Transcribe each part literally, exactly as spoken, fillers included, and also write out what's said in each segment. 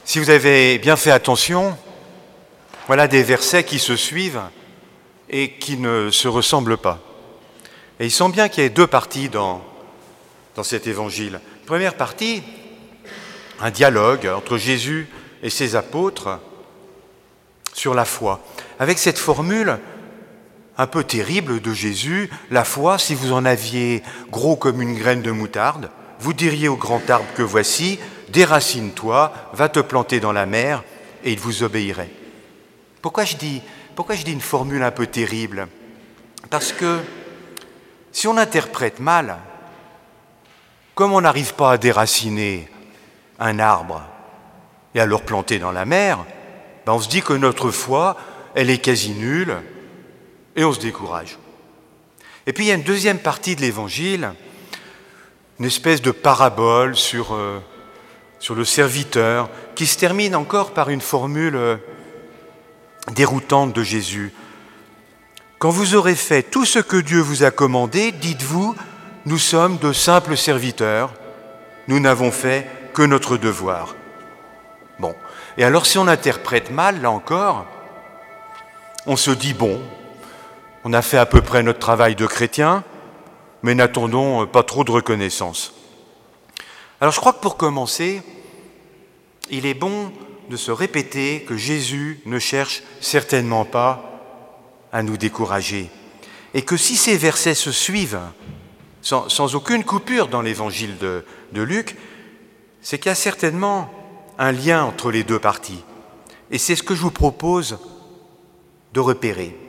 Si vous avez bien fait attention, voilà des versets qui se suivent et qui ne se ressemblent pas. Et il semble bien qu'il y ait deux parties dans, dans cet évangile. Première partie, un dialogue entre Jésus et ses apôtres sur la foi, avec cette formule un peu terrible de Jésus, la foi, si vous en aviez gros comme une graine de moutarde, vous diriez au grand arbre que voici, déracine-toi, va te planter dans la mer, et il vous obéirait. Pourquoi je dis, pourquoi je dis une formule un peu terrible ? Parce que si on interprète mal, comme on n'arrive pas à déraciner un arbre et à le replanter dans la mer, ben on se dit que notre foi, elle est quasi nulle, et on se décourage. Et puis il y a une deuxième partie de l'évangile, une espèce de parabole sur, euh, sur le serviteur, qui se termine encore par une formule euh, déroutante de Jésus. Quand vous aurez fait tout ce que Dieu vous a commandé, dites-vous, nous sommes de simples serviteurs, nous n'avons fait que notre devoir. Bon, et alors si on interprète mal, là encore, on se dit, bon, on a fait à peu près notre travail de chrétien, mais n'attendons pas trop de reconnaissance. Alors je crois que pour commencer, il est bon de se répéter que Jésus ne cherche certainement pas à nous décourager. Et que si ces versets se suivent, sans, sans aucune coupure dans l'évangile de, de Luc, c'est qu'il y a certainement un lien entre les deux parties. Et c'est ce que je vous propose de repérer.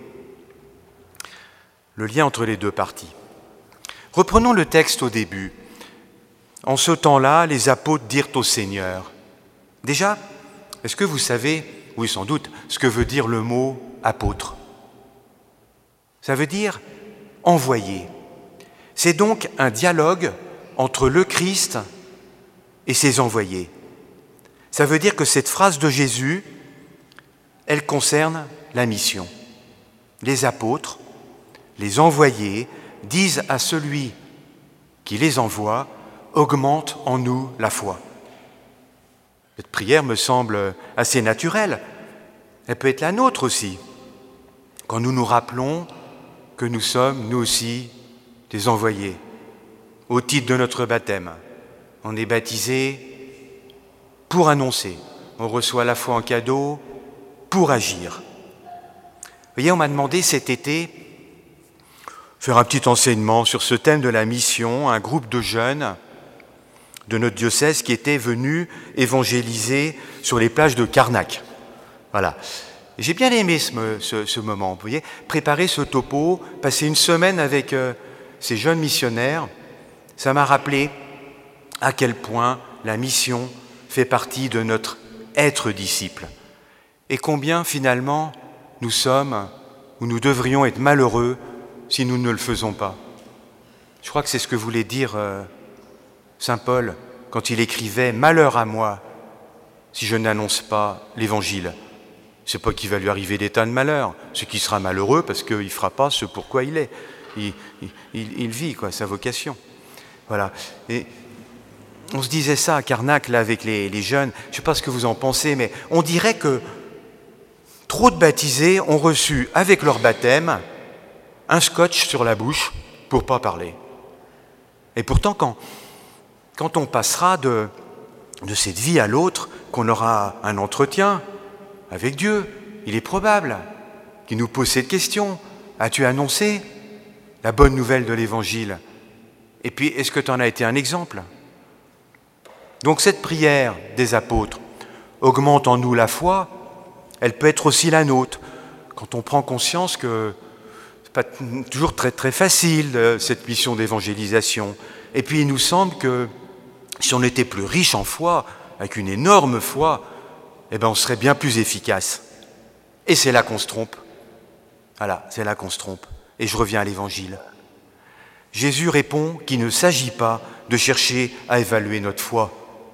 Le lien entre les deux parties. Reprenons le texte au début. En ce temps-là, les apôtres dirent au Seigneur. Déjà, est-ce que vous savez, oui sans doute, ce que veut dire le mot apôtre ? Ça veut dire envoyé. C'est donc un dialogue entre le Christ et ses envoyés. Ça veut dire que cette phrase de Jésus, elle concerne la mission. Les apôtres, les envoyés, disent à celui qui les envoie, augmente en nous la foi. Cette prière me semble assez naturelle. Elle peut être la nôtre aussi. Quand nous nous rappelons que nous sommes, nous aussi, des envoyés. Au titre de notre baptême, on est baptisé pour annoncer. On reçoit la foi en cadeau pour agir. Vous voyez, on m'a demandé cet été faire un petit enseignement sur ce thème de la mission, un groupe de jeunes de notre diocèse qui étaient venus évangéliser sur les plages de Carnac. Voilà. Et j'ai bien aimé ce, ce, ce moment, vous voyez, préparer ce topo, passer une semaine avec euh, ces jeunes missionnaires, ça m'a rappelé à quel point la mission fait partie de notre être disciple. Et combien finalement nous sommes, ou nous devrions être malheureux si nous ne le faisons pas. Je crois que c'est ce que voulait dire euh, saint Paul quand il écrivait « Malheur à moi si je n'annonce pas l'Évangile ». C'est pas qu'il va lui arriver des tas de malheurs, c'est qu'il sera malheureux parce qu'il ne fera pas ce pourquoi il est. Il, il, il vit quoi, sa vocation. Voilà. Et on se disait ça à Carnac là, avec les, les jeunes, je ne sais pas ce que vous en pensez, mais on dirait que trop de baptisés ont reçu avec leur baptême un scotch sur la bouche pour ne pas parler. Et pourtant, quand, quand on passera de, de cette vie à l'autre, qu'on aura un entretien avec Dieu, il est probable qu'il nous pose cette question. As-tu annoncé la bonne nouvelle de l'Évangile ? Et puis, est-ce que tu en as été un exemple ? Donc cette prière des apôtres augmente en nous la foi, elle peut être aussi la nôtre, quand on prend conscience que pas toujours très, très facile, cette mission d'évangélisation. Et puis, il nous semble que si on était plus riche en foi, avec une énorme foi, eh ben, on serait bien plus efficace. Et c'est là qu'on se trompe. Voilà, c'est là qu'on se trompe. Et je reviens à l'Évangile. Jésus répond qu'il ne s'agit pas de chercher à évaluer notre foi.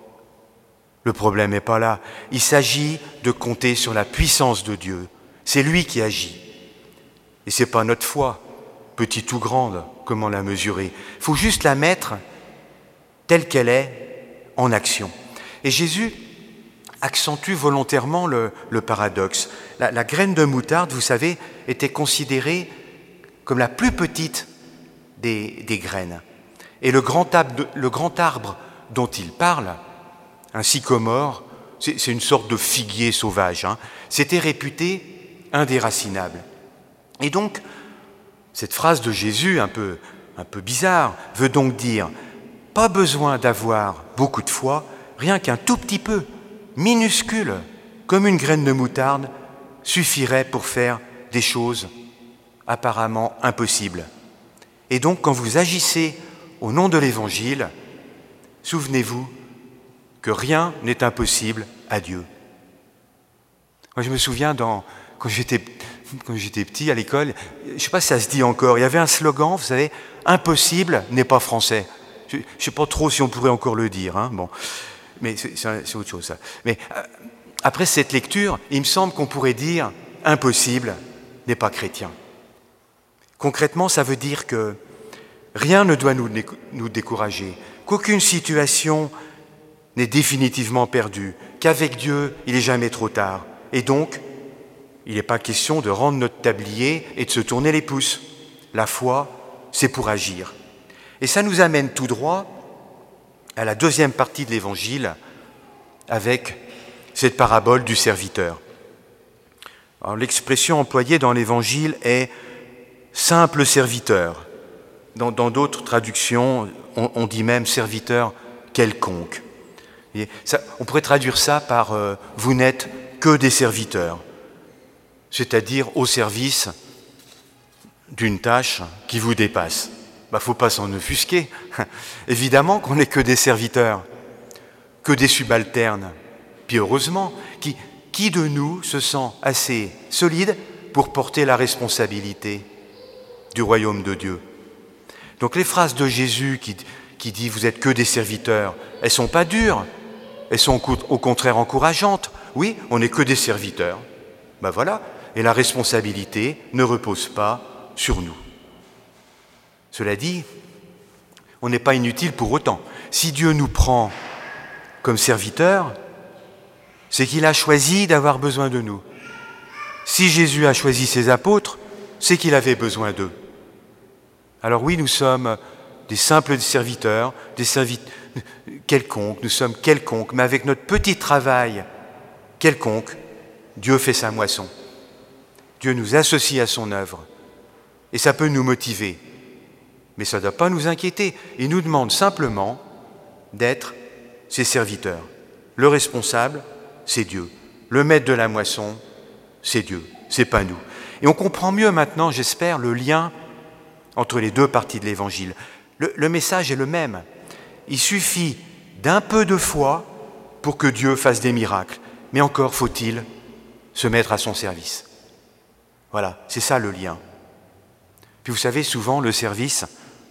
Le problème n'est pas là. Il s'agit de compter sur la puissance de Dieu. C'est lui qui agit. Et ce n'est pas notre foi, petite ou grande, comment la mesurer. Il faut juste la mettre telle qu'elle est en action. Et Jésus accentue volontairement le, le paradoxe. La, la graine de moutarde, vous savez, était considérée comme la plus petite des, des graines. Et le grand, arbre, le grand arbre dont il parle, un sycomore, c'est, c'est une sorte de figuier sauvage, hein, c'était réputé indéracinable. Et donc, cette phrase de Jésus, un peu, un peu bizarre, veut donc dire « pas besoin d'avoir beaucoup de foi, rien qu'un tout petit peu, minuscule, comme une graine de moutarde, suffirait pour faire des choses apparemment impossibles. » Et donc, quand vous agissez au nom de l'Évangile, souvenez-vous que rien n'est impossible à Dieu. Moi, je me souviens, dans, quand, j'étais, quand j'étais petit à l'école, je ne sais pas si ça se dit encore, il y avait un slogan, vous savez, « Impossible n'est pas français ». Je ne sais pas trop si on pourrait encore le dire, hein, bon, mais c'est, c'est autre chose, ça. Mais euh, après cette lecture, il me semble qu'on pourrait dire « Impossible n'est pas chrétien ». Concrètement, ça veut dire que rien ne doit nous, nous décourager, qu'aucune situation n'est définitivement perdue, qu'avec Dieu, il n'est jamais trop tard. Et donc, il n'est pas question de rendre notre tablier et de se tourner les pouces. La foi, c'est pour agir. Et ça nous amène tout droit à la deuxième partie de l'Évangile avec cette parabole du serviteur. Alors, l'expression employée dans l'Évangile est « simple serviteur ». Dans, dans d'autres traductions, on, on dit même « serviteur quelconque ». Et ça, on pourrait traduire ça par euh, « vous n'êtes que des serviteurs », c'est-à-dire au service d'une tâche qui vous dépasse. Il bah, ne faut pas s'en offusquer. Évidemment qu'on n'est que des serviteurs, que des subalternes. Puis heureusement, qui, qui de nous se sent assez solide pour porter la responsabilité du royaume de Dieu? Donc les phrases de Jésus qui, qui dit « vous êtes que des serviteurs », elles ne sont pas dures, elles sont au contraire encourageantes. Oui, on n'est que des serviteurs. Ben voilà, et la responsabilité ne repose pas sur nous. Cela dit, on n'est pas inutile pour autant. Si Dieu nous prend comme serviteurs, c'est qu'il a choisi d'avoir besoin de nous. Si Jésus a choisi ses apôtres, c'est qu'il avait besoin d'eux. Alors oui, nous sommes des simples serviteurs, des serviteurs quelconques, nous sommes quelconques, mais avec notre petit travail quelconque, Dieu fait sa moisson. Dieu nous associe à son œuvre. Et ça peut nous motiver. Mais ça ne doit pas nous inquiéter. Il nous demande simplement d'être ses serviteurs. Le responsable, c'est Dieu. Le maître de la moisson, c'est Dieu. C'est pas nous. Et on comprend mieux maintenant, j'espère, le lien entre les deux parties de l'Évangile. Le, le message est le même. Il suffit d'un peu de foi pour que Dieu fasse des miracles. Mais encore faut-il se mettre à son service. Voilà, c'est ça le lien. Puis vous savez, souvent, le service,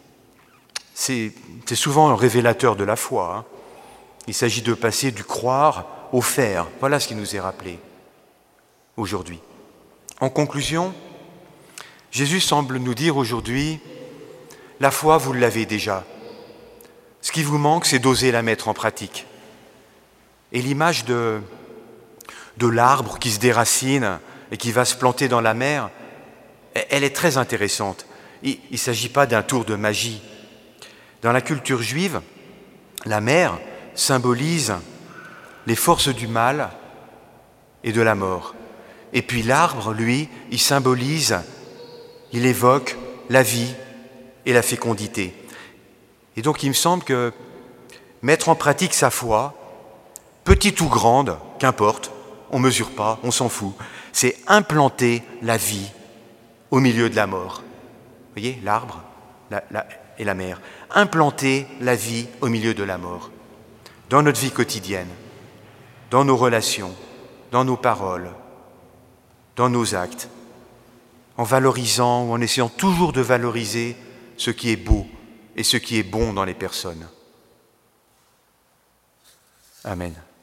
c'est, c'est souvent un révélateur de la foi. Hein. Il s'agit de passer du croire au faire. Voilà ce qui nous est rappelé aujourd'hui. En conclusion, Jésus semble nous dire aujourd'hui, la foi, vous l'avez déjà. Ce qui vous manque, c'est d'oser la mettre en pratique. Et l'image de, de l'arbre qui se déracine et qui va se planter dans la mer, elle est très intéressante. Il ne s'agit pas d'un tour de magie. Dans la culture juive, la mer symbolise les forces du mal et de la mort. Et puis l'arbre, lui, il symbolise, il évoque la vie et la fécondité. Et donc il me semble que mettre en pratique sa foi, petite ou grande, qu'importe, on ne mesure pas, on s'en fout, c'est implanter la vie au milieu de la mort. Vous voyez, l'arbre la, la, et la mer. Implanter la vie au milieu de la mort. Dans notre vie quotidienne, dans nos relations, dans nos paroles, dans nos actes, en valorisant ou en essayant toujours de valoriser ce qui est beau et ce qui est bon dans les personnes. Amen.